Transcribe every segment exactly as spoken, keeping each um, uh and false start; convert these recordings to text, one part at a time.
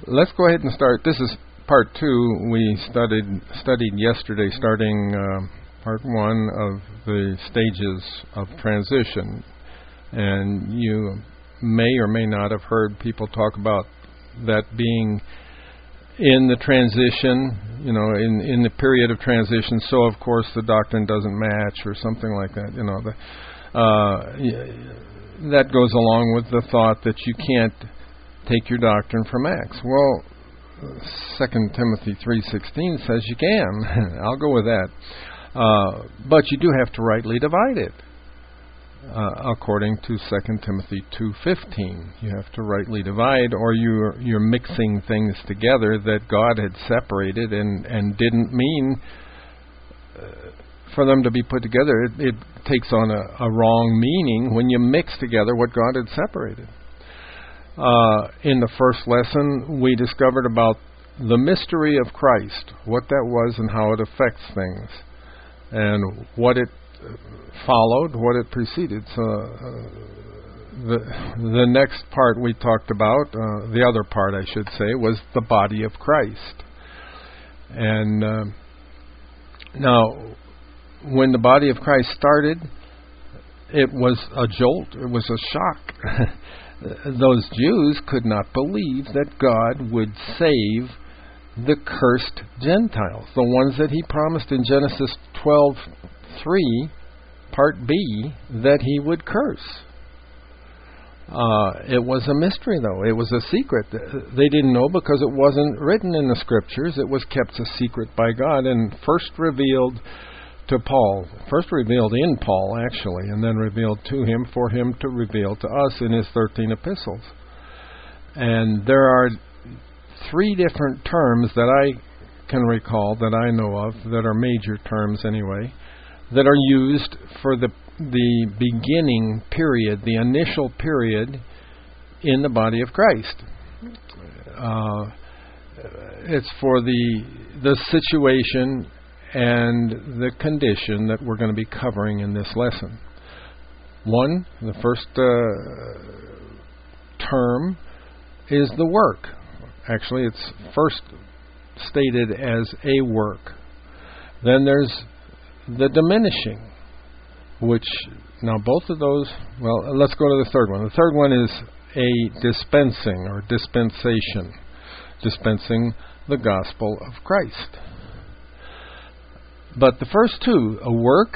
let's go ahead and start. This is part two. We studied studied yesterday, starting uh, part one of the stages of transition. And you may or may not have heard people talk about that being in the transition, you know, in, in the period of transition, so of course the doctrine doesn't match or something like that. You know, the, uh, that goes along with the thought that you can't take your doctrine from Acts. Well, Second Timothy three sixteen says you can. I'll go with that. Uh, but you do have to rightly divide it. Uh, according to Second Timothy two fifteen, you have to rightly divide, or you're you're mixing things together that God had separated and, and didn't mean uh, for them to be put together. It, it takes on a, a wrong meaning when you mix together what God had separated. Uh, in the first lesson, we discovered about the mystery of Christ, what that was and how it affects things, and what it followed, what it preceded. So uh, the the next part we talked about, uh, the other part I should say, was the body of Christ. And uh, now, when the body of Christ started, it was a jolt, it was a shock. Those Jews could not believe that God would save the cursed Gentiles, the ones that He promised in Genesis twelve three, part B, that He would curse. Uh, it was a mystery, though. It was a secret. They didn't know because it wasn't written in the Scriptures. It was kept a secret by God and first revealed to Paul. First revealed in Paul, actually, and then revealed to him for him to reveal to us in his thirteen epistles. And there are three different terms that I can recall, that I know of, that are major terms anyway, that are used for the the beginning period, the initial period in the body of Christ. Uh, it's for the the situation and the condition that we're going to be covering in this lesson. One, the first uh, term is the work. Actually, it's first stated as a work. Then there's the diminishing, which, now both of those, well, let's go to the third one. The third one is a dispensing or dispensation, dispensing the gospel of Christ. But the first two, a work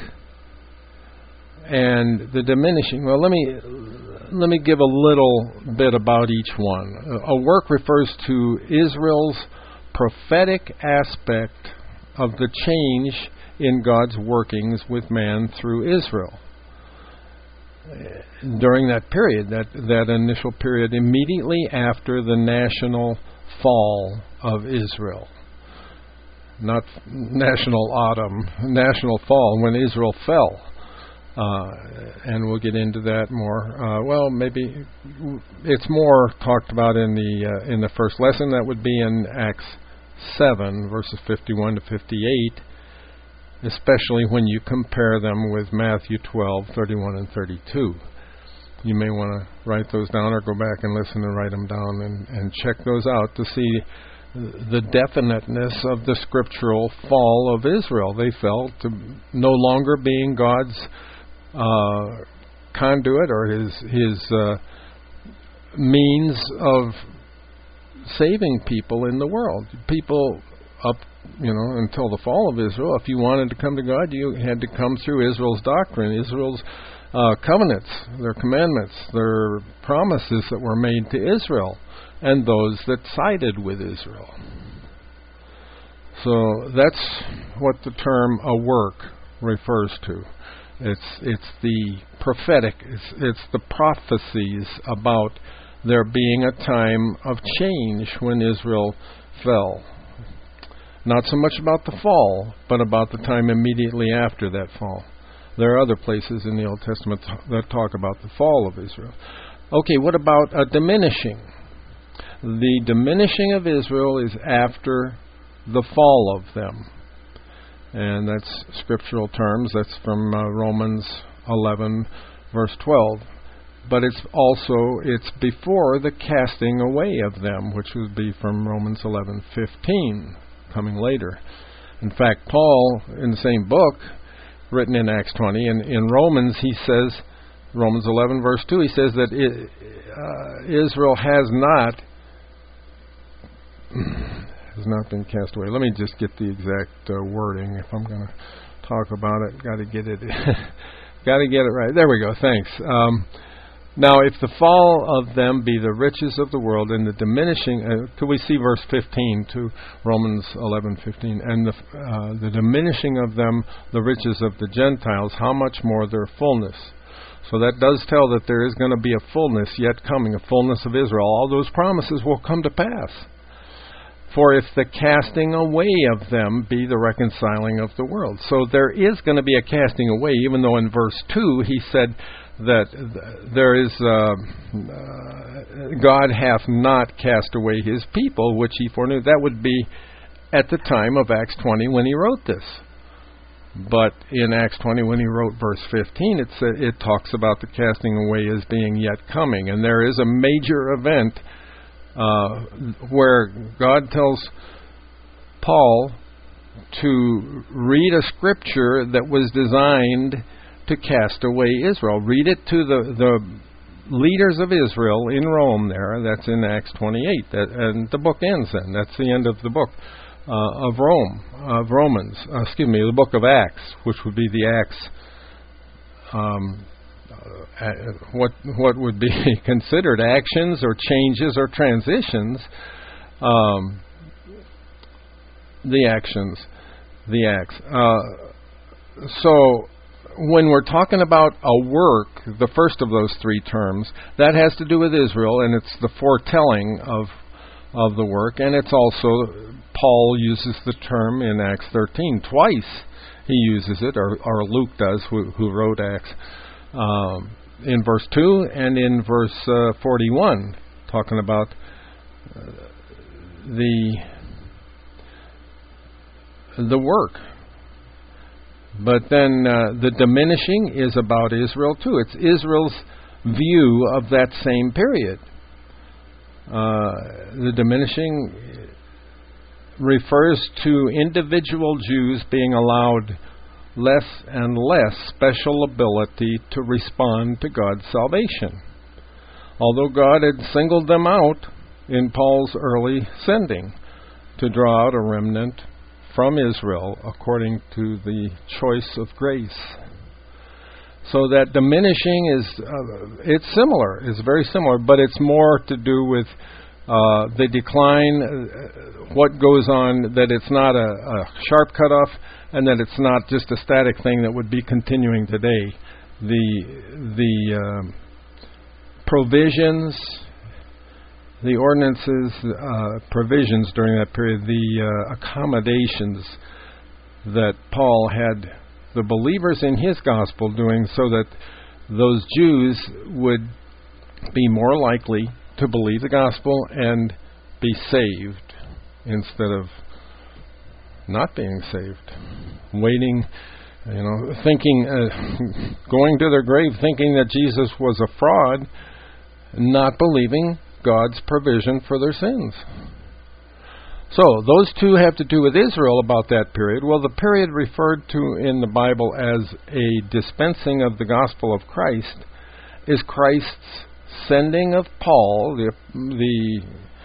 and the diminishing, well, let me let me give a little bit about each one. A work refers to Israel's prophetic aspect of the change in God's workings with man through Israel. During that period, that, that initial period immediately after the national fall of Israel. Not national autumn, national fall, when Israel fell. Uh, and we'll get into that more. Uh, well, maybe it's more talked about in the uh, in the first lesson. That would be in Acts seven, verses fifty-one to fifty-eight, especially when you compare them with Matthew twelve, thirty-one and thirty-two. You may want to write those down or go back and listen and write them down and, and check those out to see the definiteness of the scriptural fall of Israel. They fell to no longer being God's uh, conduit or His His uh, means of saving people in the world. People up, you know, until the fall of Israel, if you wanted to come to God, you had to come through Israel's doctrine, Israel's uh, covenants, their commandments, their promises that were made to Israel, and those that sided with Israel. So that's what the term "a work" refers to. It's it's the prophetic, it's, it's the prophecies about there being a time of change when Israel fell. Not so much about the fall, but about the time immediately after that fall. There are other places in the Old Testament that talk about the fall of Israel. Okay, what about a diminishing? The diminishing of Israel is after the fall of them. And that's scriptural terms. That's from uh, Romans eleven, verse twelve. but it's also, it's before the casting away of them, which would be from Romans eleven fifteen, coming later. In fact, Paul, in the same book, written in Acts twenty, in, in Romans, he says, Romans eleven verse two, he says that it, uh, Israel has not has not been cast away. Let me just get the exact uh, wording if I'm going to talk about it. Got to get it got to get it right. There we go. Thanks. Um, now, if the fall of them be the riches of the world and the diminishing, uh, could we see verse fifteen to Romans eleven fifteen, and the uh, the diminishing of them the riches of the Gentiles, how much more their fullness? So that does tell that there is going to be a fullness yet coming, a fullness of Israel. All those promises will come to pass. For if the casting away of them be the reconciling of the world. So there is going to be a casting away, even though in verse two he said that there is, uh, uh, God hath not cast away his people, which he foreknew. That would be at the time of Acts twenty when he wrote this. But in Acts twenty, when he wrote verse fifteen, it, sa- it talks about the casting away as being yet coming. And there is a major event uh, where God tells Paul to read a scripture that was designed to cast away Israel. Read it to the, the leaders of Israel in Rome there. That's in Acts twenty-eight. That, and the book ends then. That's the end of the book. Uh, of Rome, of Romans, uh, excuse me, the book of Acts, which would be the Acts, um, uh, what what would be considered actions or changes or transitions, um, the actions, the acts. Uh, so when we're talking about a work, the first of those three terms, that has to do with Israel, and it's the foretelling of of the work, and it's also, Paul uses the term in Acts thirteen. Twice he uses it, or, or Luke does, who, who wrote Acts, um, in verse two and in verse uh, forty-one, talking about uh, the the work. But then uh, the diminishing is about Israel too. It's Israel's view of that same period. Uh, the diminishing refers to individual Jews being allowed less and less special ability to respond to God's salvation. Although God had singled them out in Paul's early sending to draw out a remnant from Israel according to the choice of grace. So that diminishing is, uh, it's similar, it's very similar, but it's more to do with uh, the decline, uh, what goes on, that it's not a, a sharp cutoff, and that it's not just a static thing that would be continuing today. The, the uh, provisions, the ordinances, uh, provisions during that period, the uh, accommodations that Paul had the believers in his gospel doing, so that those Jews would be more likely to believe the gospel and be saved instead of not being saved, waiting, you know, thinking, uh, going to their grave thinking that Jesus was a fraud, not believing God's provision for their sins. So, those two have to do with Israel about that period. Well, the period referred to in the Bible as a dispensing of the gospel of Christ is Christ's sending of Paul, the, the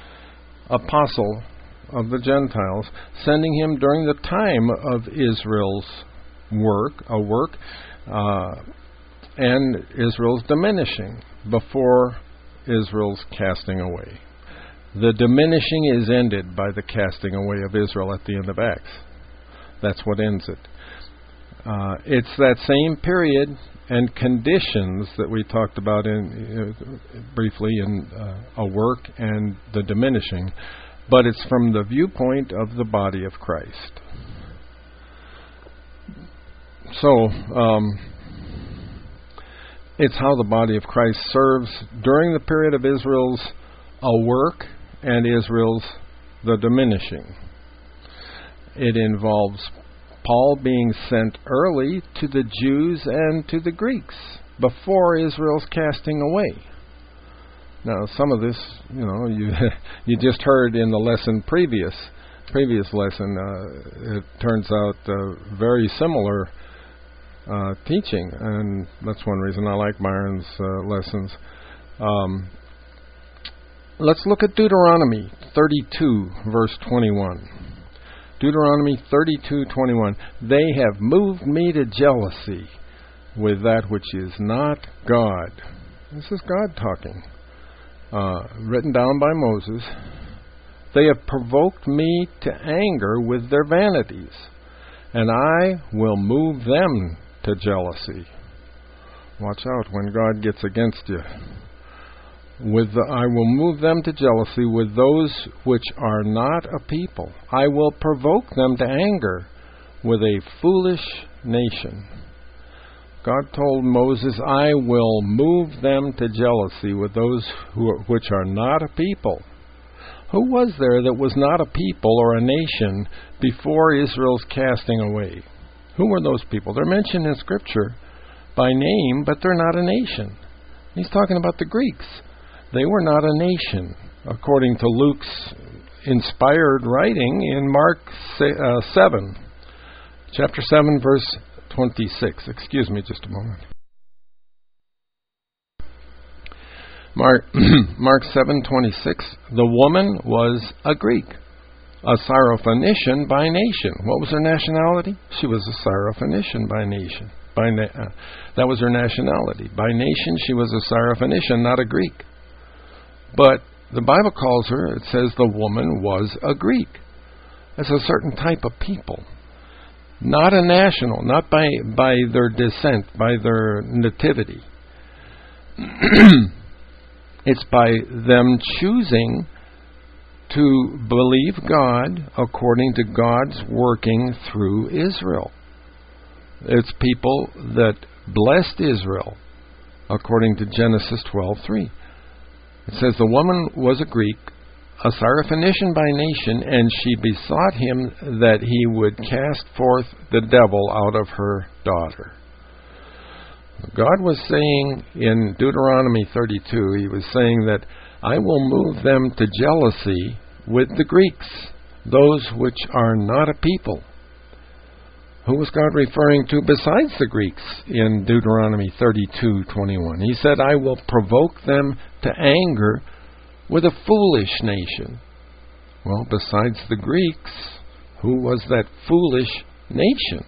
apostle of the Gentiles, sending him during the time of Israel's work, a work, uh, and Israel's diminishing before Israel's casting away. The diminishing is ended by the casting away of Israel at the end of Acts. That's what ends it. Uh, it's that same period and conditions that we talked about in uh, briefly in uh, a work and the diminishing, but it's from the viewpoint of the body of Christ. So, um, it's how the body of Christ serves during the period of Israel's a work and Israel's the diminishing. It involves Paul being sent early to the Jews and to the Greeks. before Israel's casting away. Now, some of this, you know, you you just heard in the lesson previous previous lesson. Uh, it turns out uh, very similar uh, teaching, and that's one reason I like Myron's uh, lessons. Um, let's look at Deuteronomy thirty-two, verse twenty-one. Deuteronomy thirty-two, twenty-one. They have moved me to jealousy with that which is not God. This is God talking. Uh, written down by Moses. They have provoked me to anger with their vanities, and I will move them to jealousy. Watch out when God gets against you. With the, I will move them to jealousy with those which are not a people. I will provoke them to anger with a foolish nation. God told Moses, I will move them to jealousy with those who are, which are not a people. Who was there that was not a people or a nation before Israel's casting away? Who were those people? They're mentioned in Scripture by name, but they're not a nation. He's talking about the Greeks. They were not a nation, according to Luke's inspired writing in Mark uh, seven, chapter seven, verse twenty-six. Excuse me just a moment. Mark, Mark seven twenty-six. The woman was a Greek, a Syrophoenician by nation. What was her nationality? She was a Syrophoenician by nation. By na- uh, that was her nationality. By nation, she was a Syrophoenician, not a Greek. But the Bible calls her, it says the woman was a Greek. It's a certain type of people. Not a national, not by, by their descent, by their nativity. It's by them choosing to believe God according to God's working through Israel. It's people that blessed Israel according to Genesis twelve three. It says the woman was a Greek, a Syrophoenician by nation, and she besought him that he would cast forth the devil out of her daughter. God was saying in Deuteronomy thirty-two, he was saying that I will move them to jealousy with the Greeks, those which are not a people. Who was God referring to besides the Greeks in Deuteronomy thirty-two twenty-one? He said, I will provoke them to anger with a foolish nation. Well, besides the Greeks, who was that foolish nation?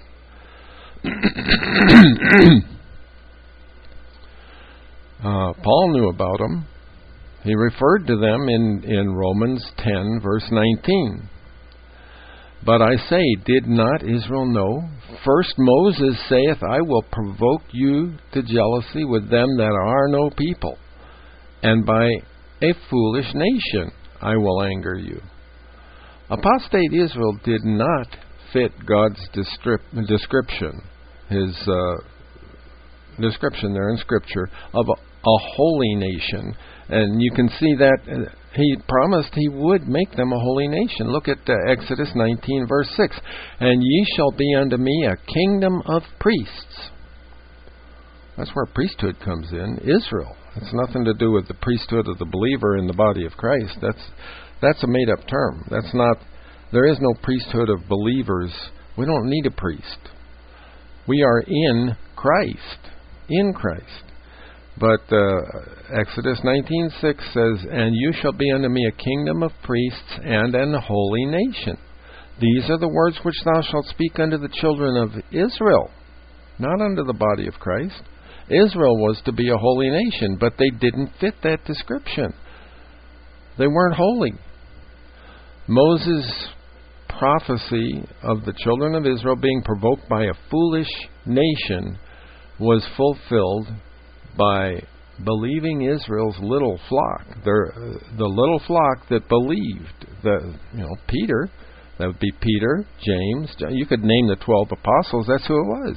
uh, Paul knew about them. He referred to them in, in Romans ten, verse nineteen. But I say, did not Israel know? First Moses saith, I will provoke you to jealousy with them that are no people, and by a foolish nation I will anger you. Apostate Israel did not fit God's descrip- description, his uh, description there in Scripture, of a, a holy nation. And you can see that uh, he promised he would make them a holy nation. Look at uh, Exodus nineteen, verse six. And ye shall be unto me a kingdom of priests. That's where priesthood comes in, Israel. It's nothing to do with the priesthood of the believer in the body of Christ. That's that's a made-up term. That's not. There is no priesthood of believers. We don't need a priest. We are in Christ. In Christ. But uh, Exodus nineteen six says, And you shall be unto me a kingdom of priests and an holy nation. These are the words which thou shalt speak unto the children of Israel, not unto the body of Christ. Israel was to be a holy nation, but they didn't fit that description. They weren't holy. Moses' prophecy of the children of Israel being provoked by a foolish nation was fulfilled by believing Israel's little flock, Their, uh, the little flock that believed. The, you know, Peter, that would be Peter, James. You could name the twelve apostles. That's who it was.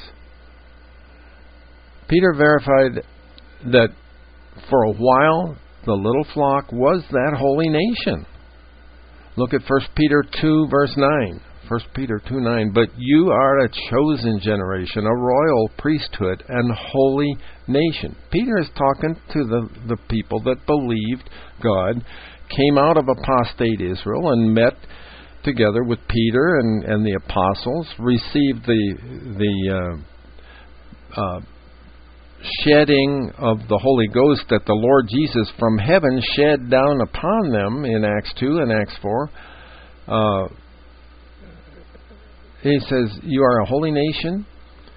Peter verified that for a while the little flock was that holy nation. Look at First Peter two, verse nine. First Peter two nine, but you are a chosen generation, a royal priesthood, and holy nation. Peter is talking to the, the people that believed God, came out of apostate Israel, and met together with Peter and, and the apostles, received the the uh, uh, shedding of the Holy Ghost that the Lord Jesus from heaven shed down upon them in Acts two and Acts four. Uh, he says, you are a holy nation.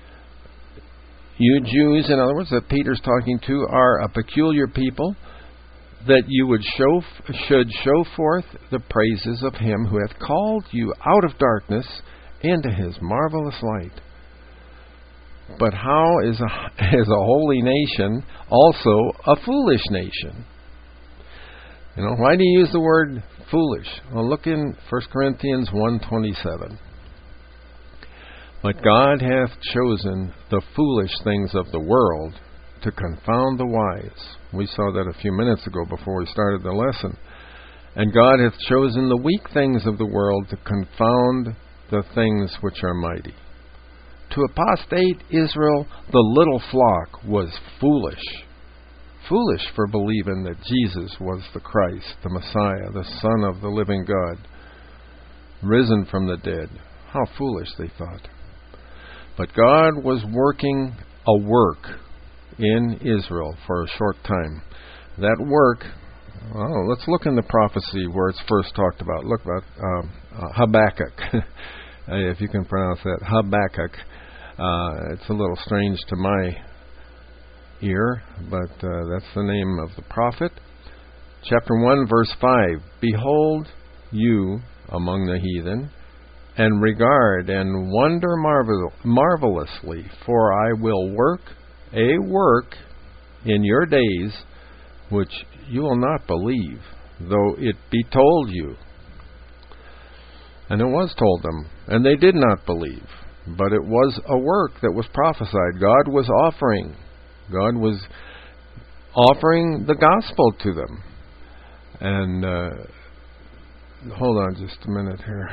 You Jews, in other words, that Peter's talking to, are a peculiar people, that you would show should show forth the praises of Him who hath called you out of darkness into His marvelous light. But how is a, is a holy nation also a foolish nation? You know, why do you use the word foolish? Well, look in First Corinthians one twenty-seven. But God hath chosen the foolish things of the world to confound the wise. We saw that a few minutes ago before we started the lesson. And God hath chosen the weak things of the world to confound the things which are mighty. To apostate Israel, the little flock was foolish. Foolish for believing that Jesus was the Christ, the Messiah, the Son of the living God, risen from the dead. How foolish, they thought. But God was working a work in Israel for a short time. That work, well, let's look in the prophecy where it's first talked about. Look about um, uh, Habakkuk, if you can pronounce that, Habakkuk. Uh, it's a little strange to my ear, but uh, that's the name of the prophet. Chapter one, verse five. Behold you among the heathen, and regard and wonder marvel- marvelously, for I will work a work in your days which you will not believe, though it be told you. And it was told them, and they did not believe. But it was a work that was prophesied. God was offering. God was offering the gospel to them. And uh, hold on just a minute here.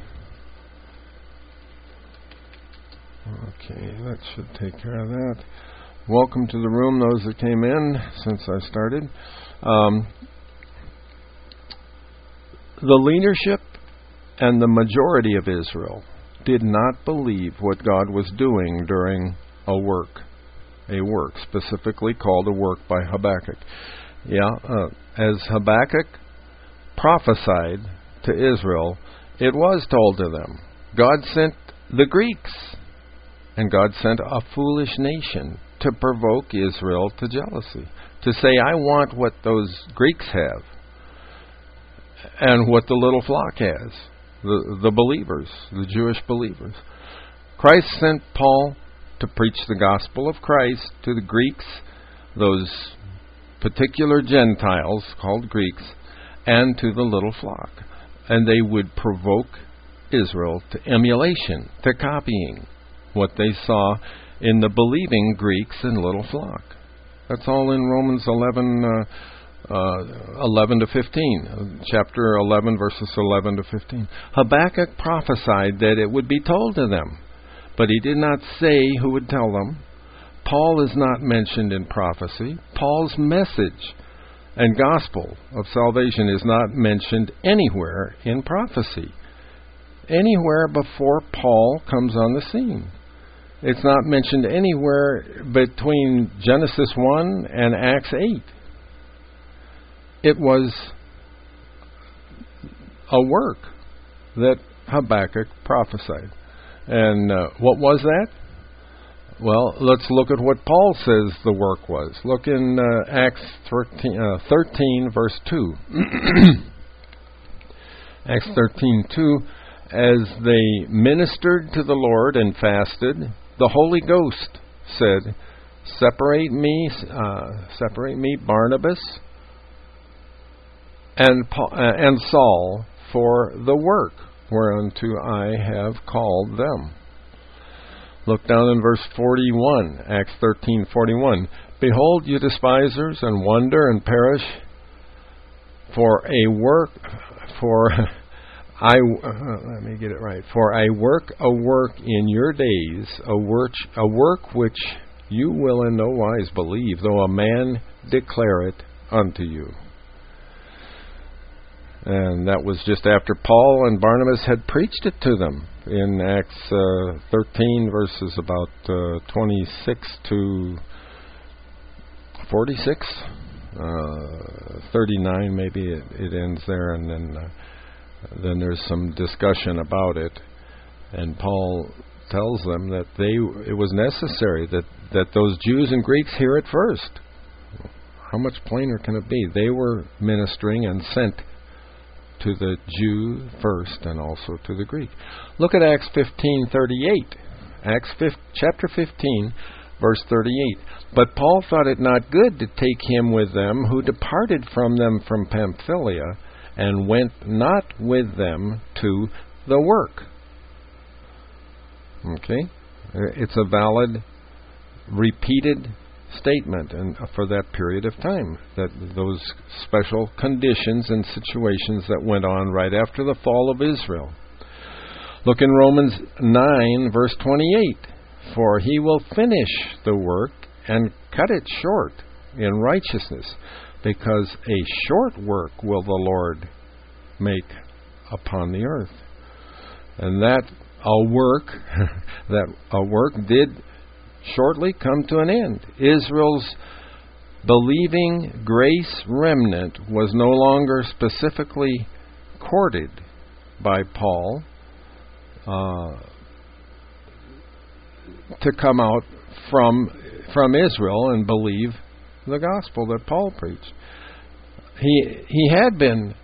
Okay, that should take care of that. Welcome to the room, those that came in since I started. Um, the leadership and the majority of Israel did not believe what God was doing during a work, a work specifically called a work by Habakkuk. Yeah, uh, as Habakkuk prophesied to Israel, it was told to them. God sent the Greeks, and God sent a foolish nation to provoke Israel to jealousy, to say, I want what those Greeks have and what the little flock has. The, the believers, the Jewish believers. Christ sent Paul to preach the gospel of Christ to the Greeks, those particular Gentiles called Greeks, and to the little flock. And they would provoke Israel to emulation, to copying what they saw in the believing Greeks and little flock. That's all in Romans eleven, uh, Uh, eleven to fifteen, chapter eleven, verses eleven to fifteen. Habakkuk prophesied that it would be told to them, but he did not say who would tell them. Paul is not mentioned in prophecy. Paul's message and gospel of salvation is not mentioned anywhere in prophecy, anywhere before Paul comes on the scene. It's not mentioned anywhere between Genesis one and Acts eight. It was a work that Habakkuk prophesied. And uh, what was that? Well, let's look at what Paul says the work was. Look in uh, Acts thirteen, uh, thirteen, verse two. Acts thirteen two. As they ministered to the Lord and fasted, the Holy Ghost said, Separate me, uh, separate me, Barnabas, And, Paul, uh, and Saul for the work whereunto I have called them. Look down in verse forty-one, Acts thirteen forty-one. Behold, you despisers, and wonder and perish for a work for I uh, let me get it right. For I work a work in your days, a work a work which you will in no wise believe, though a man declare it unto you. And that was just after Paul and Barnabas had preached it to them in Acts uh, thirteen, verses about uh, twenty-six to forty-six, uh, thirty-nine maybe it, it ends there, and then uh, then there's some discussion about it, and Paul tells them that they it was necessary that, that those Jews and Greeks hear it first. How much plainer can it be? They were ministering and sent to the Jew first and also to the Greek. Look at Acts fifteen thirty-eight. Acts fifteen, chapter fifteen, verse thirty-eight. But Paul thought it not good to take him with them, who departed from them from Pamphylia, and went not with them to the work. Okay? It's a valid, repeated statement and for that period of time, that those special conditions and situations that went on right after the fall of Israel. Look in Romans nine, verse twenty-eight. For he will finish the work and cut it short in righteousness, because a short work will the Lord make upon the earth. And that a work, that a work did shortly come to an end. Israel's believing grace remnant was no longer specifically courted by Paul uh, to come out from from Israel and believe the gospel that Paul preached. He he had been,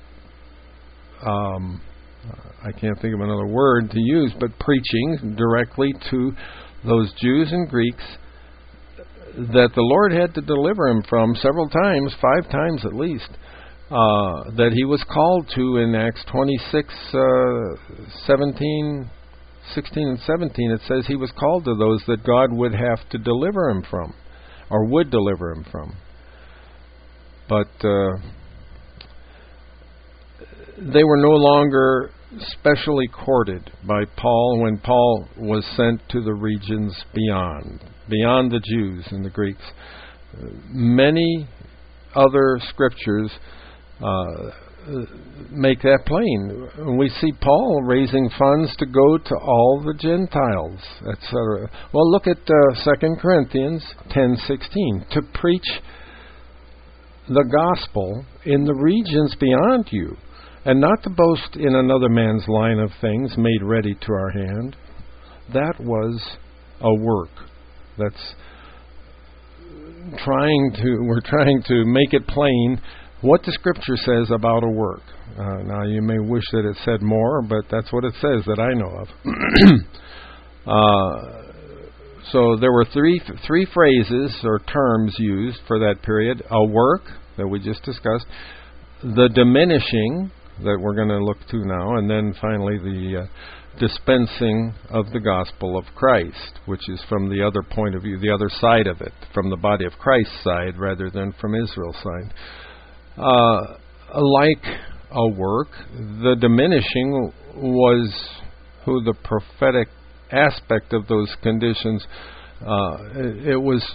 um, I can't think of another word to use, but preaching directly to those Jews and Greeks that the Lord had to deliver him from several times, five times at least, uh, that he was called to in Acts twenty-six, uh, seventeen, sixteen and seventeen. It says he was called to those that God would have to deliver him from, or would deliver him from. But uh, they were no longer specially courted by Paul when Paul was sent to the regions beyond, beyond the Jews and the Greeks. Many other scriptures uh, make that plain. We see Paul raising funds to go to all the Gentiles, et cetera. Well, look at uh, Second Corinthians ten sixteen. To preach the gospel in the regions beyond you, and not to boast in another man's line of things made ready to our hand. That was a work. That's trying to, we're trying to make it plain what the Scripture says about a work. Uh, now, you may wish that it said more, but that's what it says that I know of. uh, so there were three three phrases or terms used for that period. A work, that we just discussed. The diminishing, that we're going to look to now, and then finally the uh, dispensing of the gospel of Christ, which is from the other point of view, the other side of it, from the body of Christ's side rather than from Israel's side. Uh, like a work, the diminishing was who the prophetic aspect of those conditions, uh, it, it was,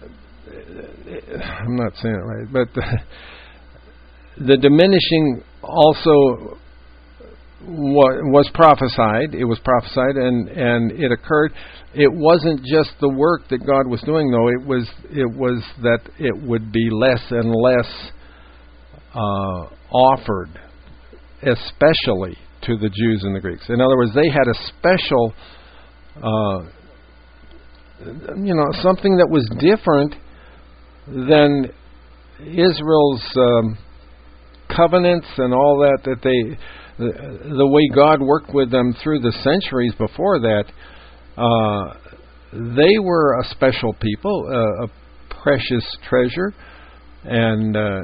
I'm not saying it right, but the, the diminishing also was prophesied. It was prophesied, and, and it occurred. It wasn't just the work that God was doing, though. It was it was that it would be less and less uh, offered, especially to the Jews and the Greeks. In other words, they had a special, uh, you know, something that was different than Israel's Um, covenants and all that, that they, the, the way God worked with them through the centuries before that, uh, they were a special people, uh, a precious treasure, and uh,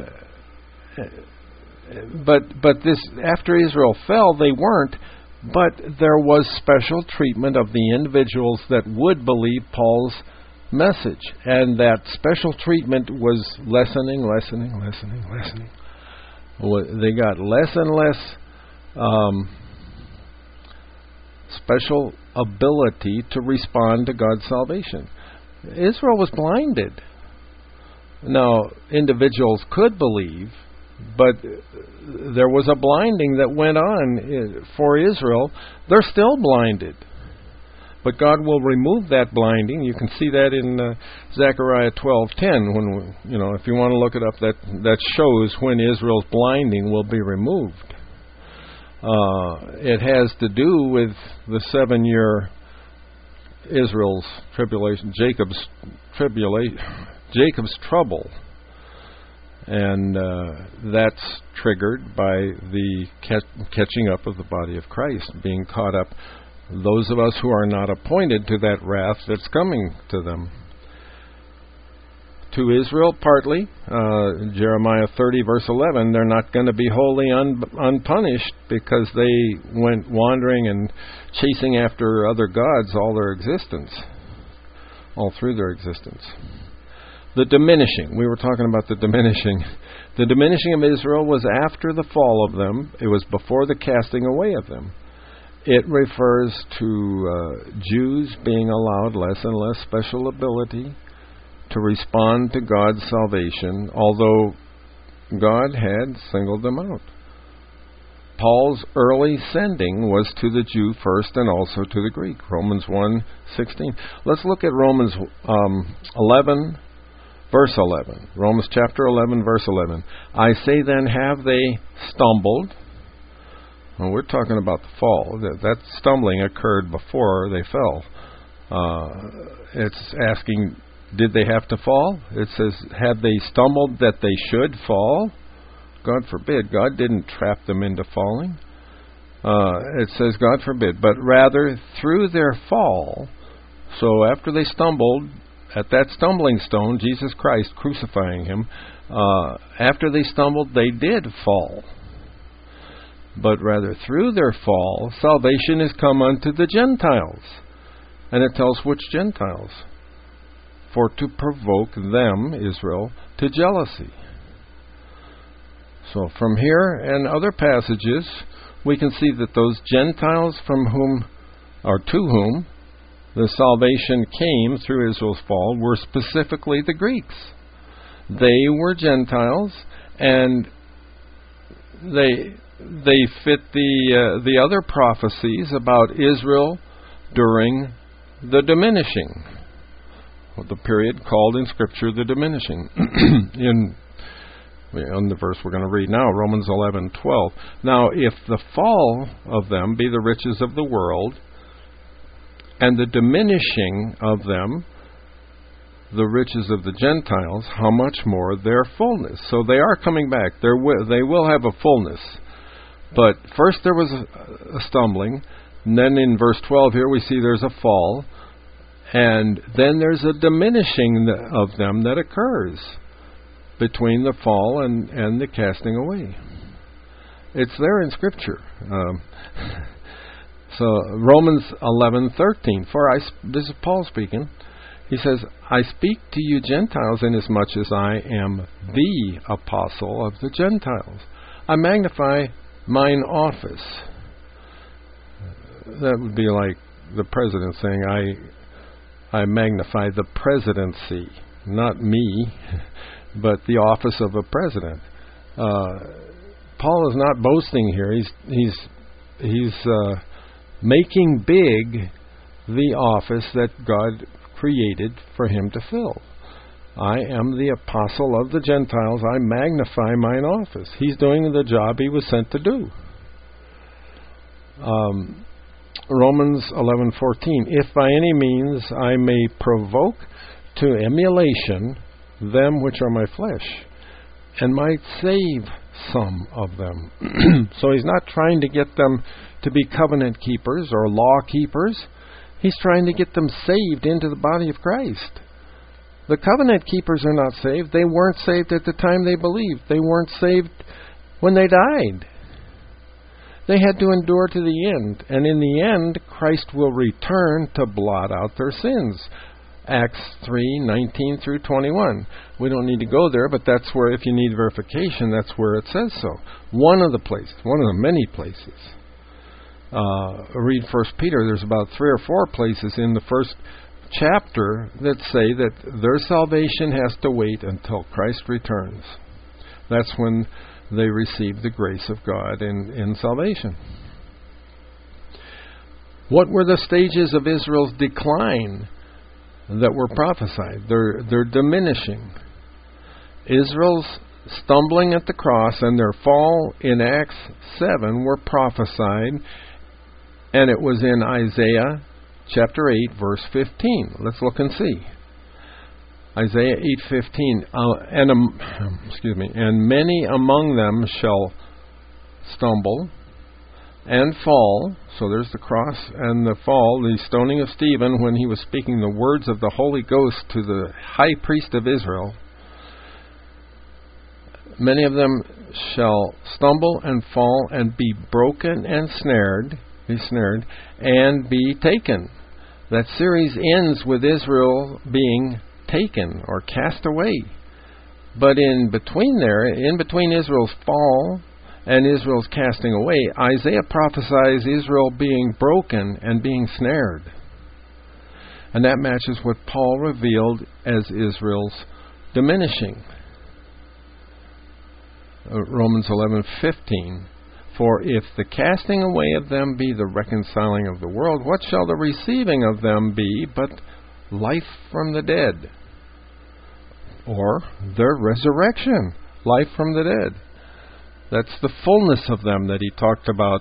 but but this after Israel fell, they weren't. But there was special treatment of the individuals that would believe Paul's message, and that special treatment was lessening, lessening, lessening, lessening. They got less and less um, special ability to respond to God's salvation. Israel was blinded. Now, individuals could believe, but there was a blinding that went on for Israel. They're still blinded. But God will remove that blinding. You can see that in uh, Zechariah twelve ten. When we, you know, if you want to look it up, that that shows when Israel's blinding will be removed. Uh, it has to do with the seven-year Israel's tribulation, Jacob's tribulation, Jacob's trouble, and uh, that's triggered by the ca- catching up of the body of Christ, being caught up. Those of us who are not appointed to that wrath that's coming to them. To Israel, partly, uh, Jeremiah thirty, verse eleven, they're not going to be wholly un- unpunished because they went wandering and chasing after other gods all their existence, all through their existence. The diminishing, we were talking about the diminishing. The diminishing of Israel was after the fall of them. It was before the casting away of them. It refers to uh, Jews being allowed less and less special ability to respond to God's salvation, although God had singled them out. Paul's early sending was to the Jew first and also to the Greek, Romans one sixteen. Let's look at Romans um, eleven, verse eleven. Romans chapter eleven, verse eleven. I say then, have they stumbled? Well, we're talking about the fall. That, that stumbling occurred before they fell. Uh, it's asking, did they have to fall? It says, have they stumbled that they should fall? God forbid. God didn't trap them into falling. Uh, it says, God forbid. But rather, through their fall, so after they stumbled, at that stumbling stone, Jesus Christ crucifying him, uh, after they stumbled, they did fall. But rather through their fall, salvation is come unto the Gentiles. And it tells which Gentiles? For to provoke them, Israel, to jealousy. So from here and other passages, we can see that those Gentiles from whom, or to whom, the salvation came through Israel's fall were specifically the Greeks. They were Gentiles, and they... They fit the uh, the other prophecies about Israel during the diminishing, well, the period called in Scripture the diminishing. in, in the verse we're going to read now, Romans eleven twelve. Now, if the fall of them be the riches of the world, and the diminishing of them the riches of the Gentiles, how much more their fullness? So they are coming back. They're wi- they will have a fullness. But first there was a, a stumbling, and then in verse twelve here we see there's a fall, and then there's a diminishing of them that occurs between the fall and, and the casting away. It's there in Scripture. Um, so Romans eleven thirteen. For I, this is Paul speaking. He says, I speak to you Gentiles inasmuch as I am the apostle of the Gentiles. I magnify mine office. That would be like the president saying, I I magnify the presidency, not me, but the office of a president. Uh, Paul is not boasting here. He's he's he's uh, making big the office that God created for him to fill. I am the apostle of the Gentiles. I magnify mine office. He's doing the job he was sent to do. Um, Romans eleven fourteen. If by any means I may provoke to emulation them which are my flesh, and might save some of them. So he's not trying to get them to be covenant keepers or law keepers. He's trying to get them saved into the body of Christ. The covenant keepers are not saved. They weren't saved at the time they believed. They weren't saved when they died. They had to endure to the end. And in the end, Christ will return to blot out their sins. Acts three nineteen through twenty-one. We don't need to go there, but that's where, if you need verification, that's where it says so. One of the places, one of the many places. Uh, read First Peter. There's about three or four places in the first chapter that say that their salvation has to wait until Christ returns. That's when they receive the grace of God in, in salvation. What were the stages of Israel's decline that were prophesied? They're, they're diminishing. Israel's stumbling at the cross and their fall in Acts seven were prophesied, and it was in Isaiah chapter eight, verse fifteen. Let's look and see. Isaiah eight fifteen. Uh, and um, excuse me. And many among them shall stumble and fall. So there's the cross and the fall, the stoning of Stephen when he was speaking the words of the Holy Ghost to the high priest of Israel. Many of them shall stumble and fall and be broken and snared, be snared, and be taken. That series ends with Israel being taken or cast away. But in between there, in between Israel's fall and Israel's casting away, Isaiah prophesies Israel being broken and being snared. And that matches what Paul revealed as Israel's diminishing. Uh, Romans eleven fifteen. For if the casting away of them be the reconciling of the world, what shall the receiving of them be but life from the dead? Or their resurrection, life from the dead. That's the fullness of them that he talked about.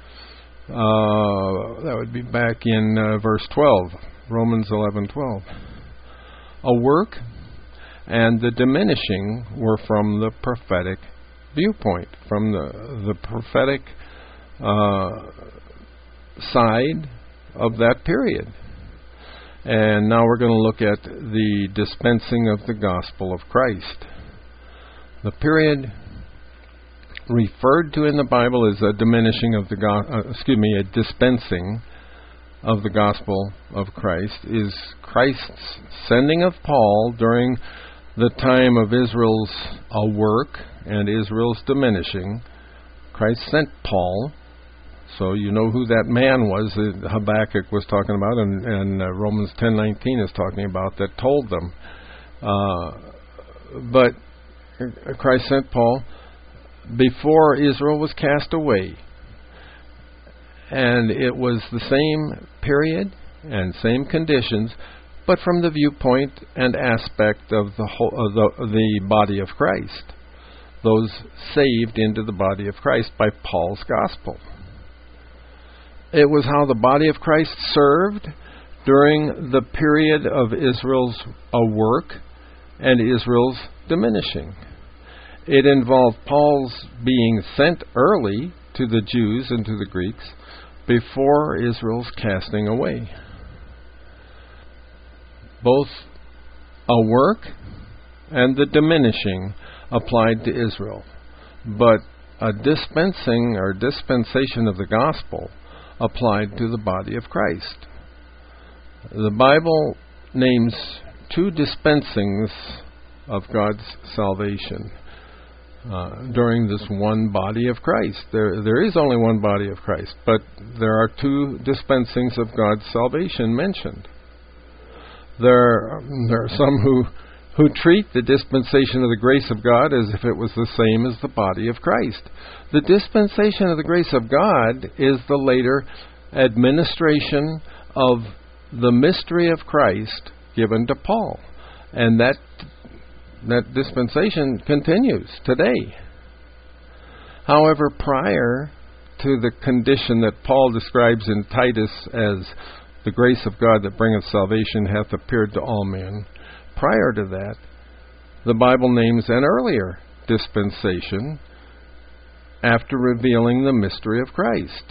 Uh, that would be back in uh, verse twelve, Romans eleven twelve. A work and the diminishing were from the prophetic viewpoint, from the the prophetic uh, side of that period. And now we're going to look at the dispensing of the gospel of Christ. The period referred to in the Bible is a diminishing of the go- uh, excuse me, a dispensing of the gospel of Christ is Christ's sending of Paul during the time of Israel's uh, work and Israel's diminishing. Christ sent Paul, so you know who that man was that Habakkuk was talking about, and, and uh, Romans ten nineteen is talking about, that told them. Uh, but Christ sent Paul before Israel was cast away. And it was the same period and same conditions, but from the viewpoint and aspect of the whole, of the, the body of Christ. Those saved into the body of Christ by Paul's gospel. It was how the body of Christ served during the period of Israel's uh, work and Israel's diminishing. It involved Paul's being sent early to the Jews and to the Greeks before Israel's casting away. Both a work and the diminishing applied to Israel, but a dispensing or dispensation of the gospel applied to the body of Christ. The Bible names two dispensings of God's salvation uh, during this one body of Christ. There, there is only one body of Christ, but there are two dispensings of God's salvation mentioned. There, there are some who who treat the dispensation of the grace of God as if it was the same as the body of Christ. The dispensation of the grace of God is the later administration of the mystery of Christ given to Paul. And that that dispensation continues today. However, prior to the condition that Paul describes in Titus as the grace of God that bringeth salvation hath appeared to all men, prior to that, the Bible names an earlier dispensation after revealing the mystery of Christ.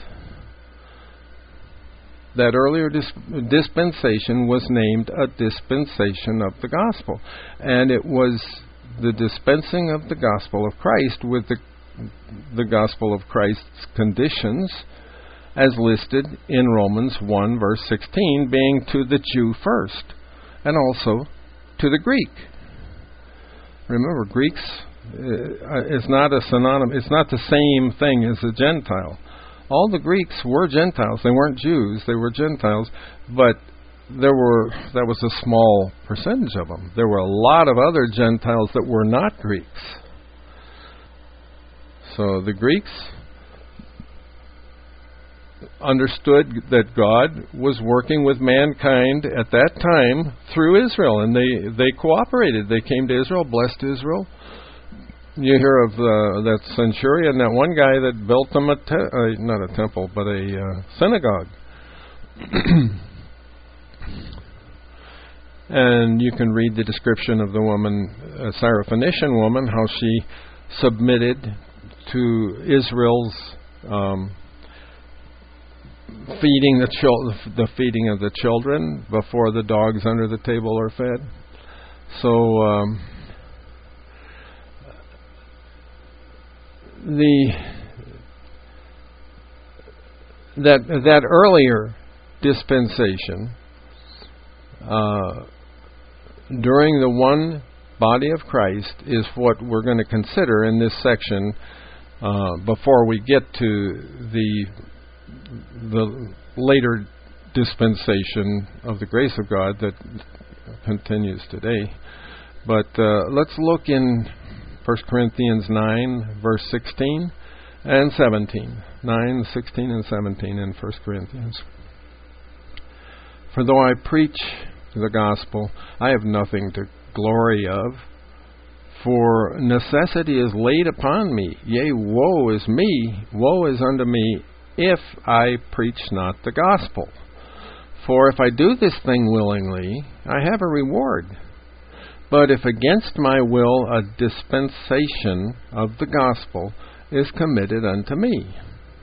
That earlier dis- dispensation was named a dispensation of the gospel. And it was the dispensing of the gospel of Christ with the, the gospel of Christ's conditions as listed in Romans one verse sixteen, being to the Jew first, and also to the Greek. Remember, Greeks uh, is not a synonym. It's not the same thing as a Gentile. All the Greeks were Gentiles. They weren't Jews. They were Gentiles, but there were that was a small percentage of them. There were a lot of other Gentiles that were not Greeks. So the Greeks understood that God was working with mankind at that time through Israel, and they, they cooperated. They came to Israel, blessed Israel. You hear of uh, that centurion, that one guy that built them a te- uh, not a temple, but a uh, synagogue. And you can read the description of the woman, a Syrophoenician woman, how she submitted to Israel's um, feeding the chil- the feeding of the children before the dogs under the table are fed. So um, the that that earlier dispensation uh, during the one body of Christ is what we're going to consider in this section uh, before we get to the the later dispensation of the grace of God that continues today. But uh, let's look in First Corinthians nine, verse sixteen and seventeen. nine, sixteen, and seventeen in First Corinthians. For though I preach the gospel, I have nothing to glory of, for necessity is laid upon me. Yea, woe is me, woe is unto me, if I preach not the gospel. For if I do this thing willingly, I have a reward. But if against my will a dispensation of the gospel is committed unto me.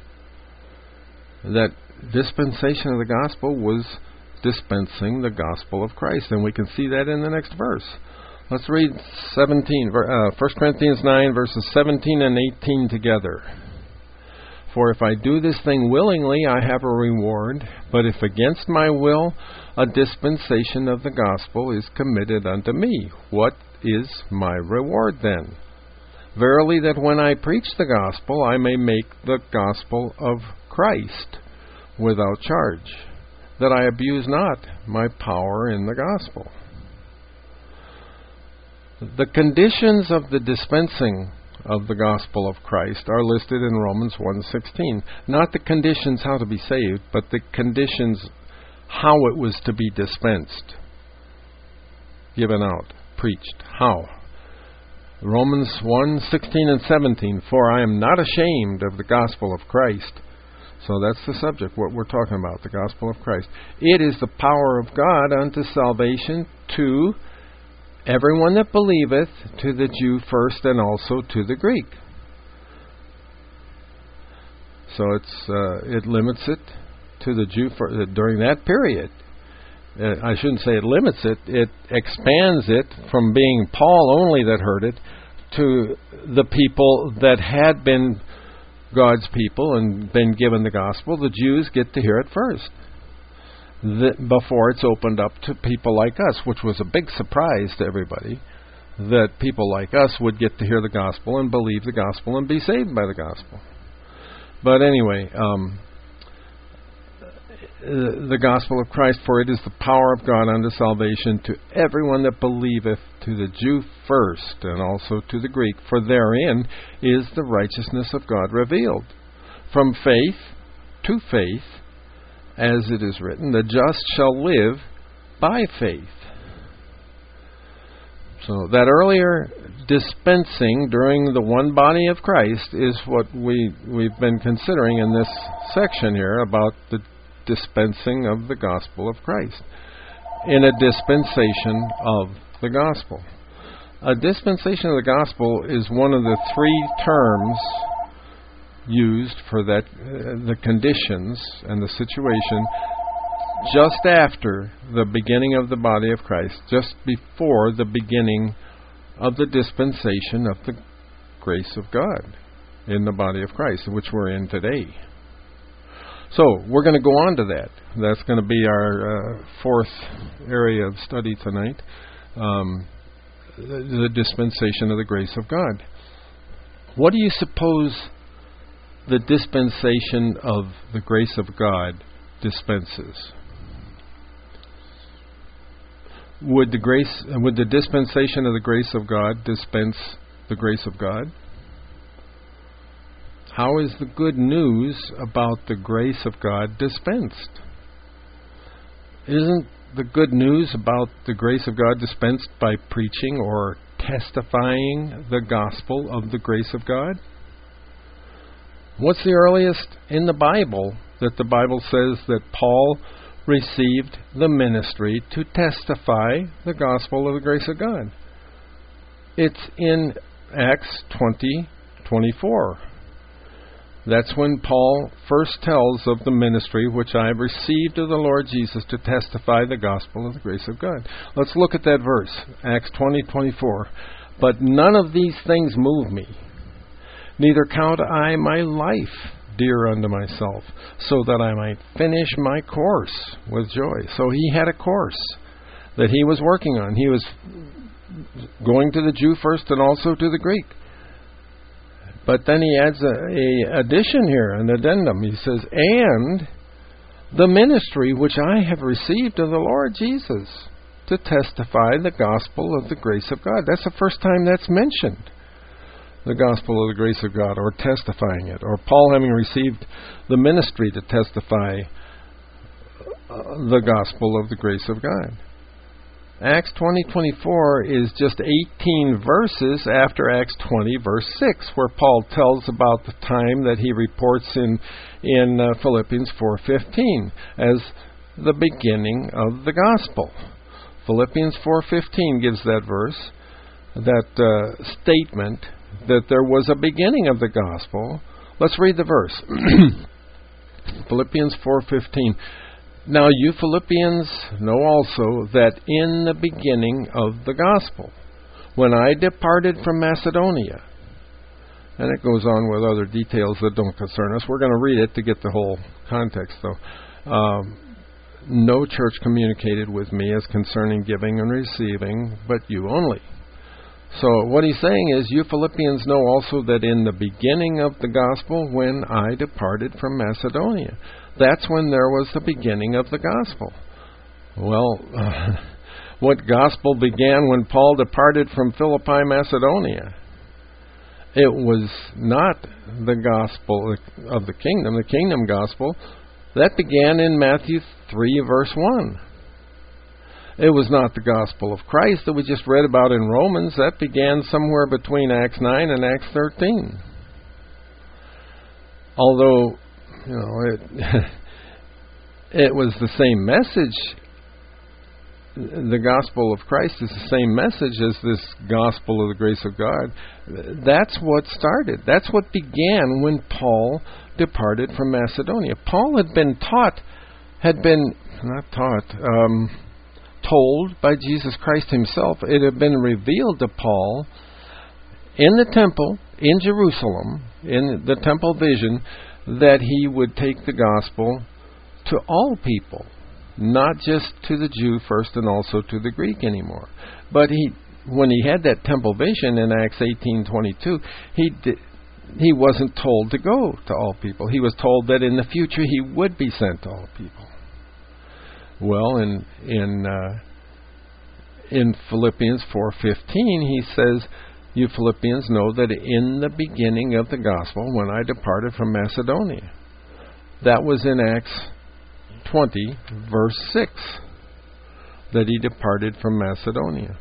That dispensation of the gospel was dispensing the gospel of Christ, and we can see that in the next verse. Let's read seventeen, uh, First Corinthians nine, verses seventeen and eighteen together. For if I do this thing willingly, I have a reward. But if against my will, a dispensation of the gospel is committed unto me. What is my reward then? Verily, that when I preach the gospel, I may make the gospel of Christ without charge, that I abuse not my power in the gospel. The conditions of the dispensing of the gospel of Christ are listed in Romans one sixteen. Not the conditions how to be saved, but the conditions how it was to be dispensed, given out, preached. How? Romans one sixteen and seventeen. For I am not ashamed of the gospel of Christ. So that's the subject, what we're talking about, the gospel of Christ. It is the power of God unto salvation to everyone that believeth, to the Jew first and also to the Greek. So it's uh, it limits it to the Jew for, uh, during that period. Uh, I shouldn't say it limits it. It expands it from being Paul only that heard it to the people that had been God's people and been given the gospel. The Jews get to hear it first, the, before it's opened up to people like us, which was a big surprise to everybody, that people like us would get to hear the gospel and believe the gospel and be saved by the gospel. But anyway, um, the gospel of Christ, for it is the power of God unto salvation to everyone that believeth, to the Jew first and also to the Greek, for therein is the righteousness of God revealed. From faith to faith, as it is written, the just shall live by faith. So that earlier dispensing during the one body of Christ is what we, we've been considering in this section here about the dispensing of the gospel of Christ in a dispensation of the gospel. A dispensation of the gospel is one of the three terms used for that, uh, the conditions and the situation just after the beginning of the body of Christ, just before the beginning of the dispensation of the grace of God in the body of Christ, which we're in today. So we're going to go on to that. That's going to be our uh, fourth area of study tonight, um, the, the dispensation of the grace of God. What do you suppose the dispensation of the grace of God dispenses? Would the grace, would the dispensation of the grace of God dispense the grace of God? How is the good news about the grace of God dispensed? Isn't the good news about the grace of God dispensed by preaching or testifying the gospel of the grace of God? What's the earliest in the Bible that the Bible says that Paul received the ministry to testify the gospel of the grace of God? It's in Acts twenty twenty-four. That's when Paul first tells of the ministry which I have received of the Lord Jesus to testify the gospel of the grace of God. Let's look at that verse, Acts twenty twenty-four. But none of these things move me, neither count I my life dear unto myself, so that I might finish my course with joy. So he had a course that he was working on. He was going to the Jew first and also to the Greek. But then he adds a, a addition here, an addendum. He says, and the ministry which I have received of the Lord Jesus to testify the gospel of the grace of God. That's the first time that's mentioned. The gospel of the grace of God, or testifying it, or Paul having received the ministry to testify uh, the gospel of the grace of God. Acts twenty twenty-four is just eighteen verses after Acts twenty, verse six, where Paul tells about the time that he reports in in uh, Philippians four fifteen as the beginning of the gospel. Philippians four fifteen gives that verse, that uh, statement that there was a beginning of the gospel. Let's read the verse. Philippians four fifteen. Now you Philippians know also that in the beginning of the gospel, when I departed from Macedonia, and it goes on with other details that don't concern us. We're going to read it to get the whole context, though. Um, no church communicated with me as concerning giving and receiving, but you only. So what he's saying is, you Philippians know also that in the beginning of the gospel, when I departed from Macedonia, that's when there was the beginning of the gospel. Well, uh, what gospel began when Paul departed from Philippi, Macedonia? It was not the gospel of the kingdom, the kingdom gospel. That began in Matthew three, verse one. It was not the gospel of Christ that we just read about in Romans. That began somewhere between Acts nine and Acts thirteen. Although, you know, it, it was the same message. The gospel of Christ is the same message as this gospel of the grace of God. That's what started. That's what began when Paul departed from Macedonia. Paul had been taught, had been, not taught, um, told by Jesus Christ himself. It had been revealed to Paul in the temple in Jerusalem, in the temple vision, that he would take the gospel to all people, not just to the Jew first and also to the Greek anymore. But he, when he had that temple vision in Acts eighteen twenty-two, he did, he wasn't told to go to all people. He was told that in the future he would be sent to all people. Well, in in uh, in Philippians four fifteen, he says, "You Philippians know that in the beginning of the gospel, when I departed from Macedonia," that was in Acts twenty, verse six, that he departed from Macedonia.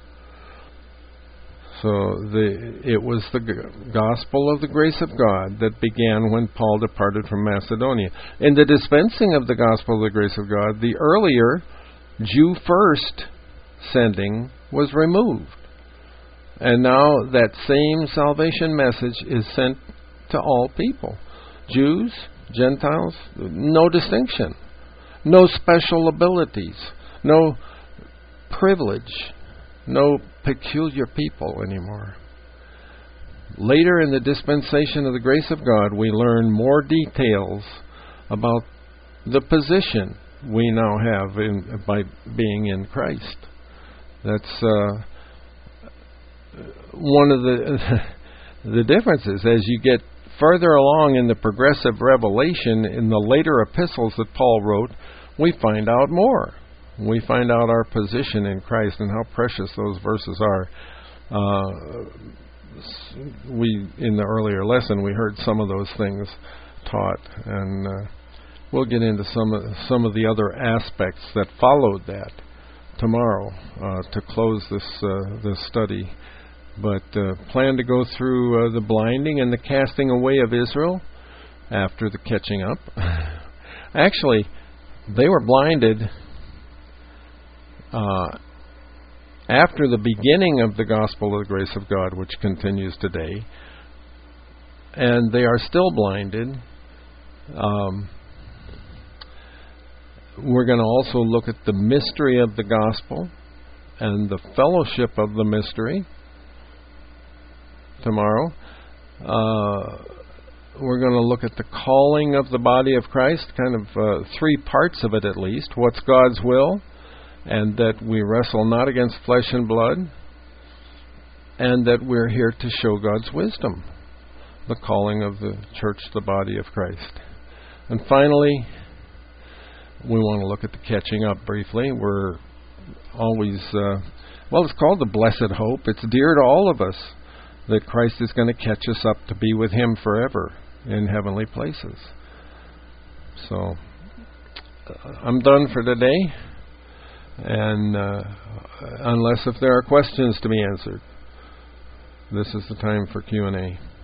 So the it was the gospel of the grace of God that began when Paul departed from Macedonia. In the dispensing of the gospel of the grace of God, the earlier Jew first sending was removed. And now that same salvation message is sent to all people. Jews, Gentiles, no distinction. No special abilities. No privilege. No peculiar people anymore. Later in the dispensation of the grace of God, we learn more details about the position we now have in, by being in Christ. That's uh, one of the the differences. As you get further along in the progressive revelation in the later epistles that Paul wrote, we find out more. We find out our position in Christ and how precious those verses are. Uh, we in the earlier lesson we heard some of those things taught, and uh, we'll get into some of, some of the other aspects that followed that tomorrow uh, to close this uh, this study. But uh, plan to go through uh, the blinding and the casting away of Israel after the catching up. Actually, they were blinded uh, after the beginning of the gospel of the grace of God, which continues today, and they are still blinded. Um, we're going to also look at the mystery of the gospel and the fellowship of the mystery tomorrow. Uh, we're going to look at the calling of the body of Christ, kind of uh, three parts of it at least. What's God's will, and that we wrestle not against flesh and blood, and that we're here to show God's wisdom, the calling of the church, the body of Christ. And finally, we want to look at the catching up briefly. We're always, uh, well, it's called the blessed hope. It's dear to all of us that Christ is going to catch us up to be with Him forever in heavenly places. So, uh, I'm done for today, and uh, unless if there are questions to be answered, this is the time for Q and A.